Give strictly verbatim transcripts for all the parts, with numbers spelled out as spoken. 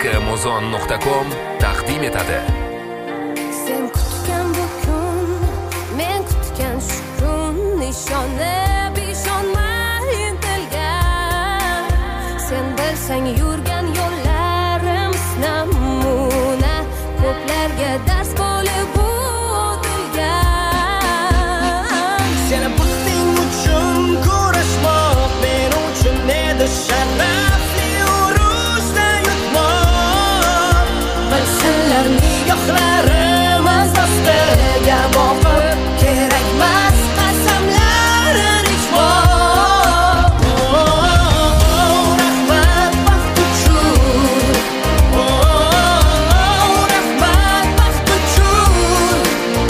amazon nuqta com taqdim etadi. Sen kutgan bu kun, men kutgan shu kun, nishonib ishonmay intilgan. Sen bilsang yurgan yo'llarim namuna, ko'plarga dars bo'lib o'tilgan. Seni baxting uchun kurashmoq men uchun edi sharafli urushda yutmoq. Bilsinlar nigohlarimiz ostiga boqib kerakmas qasamlarni ichmoq. Rahmat baxt uchun, rahmat baxt uchun,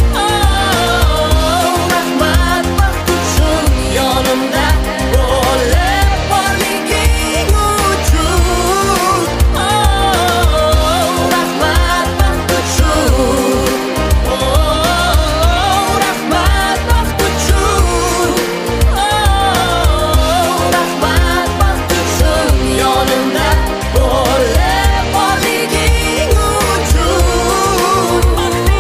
rahmat baxt uchun, yonimda bo'lib borliging uchun. Rahmat baxt uchun, rahmat baxt uchun, rahmat baxt uchun, yonimda bo'lib borliging uchun.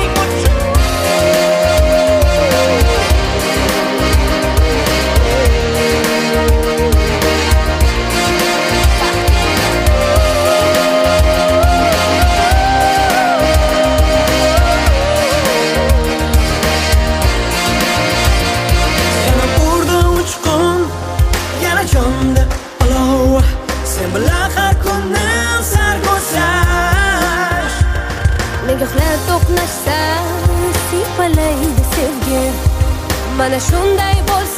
Yana urdi uchqun, yana jonda olov. Sen bilan har kuni sarguzasht. Nigohlar to'qnashsa, siypalaydi sevgi. Mana shunday bo'lsa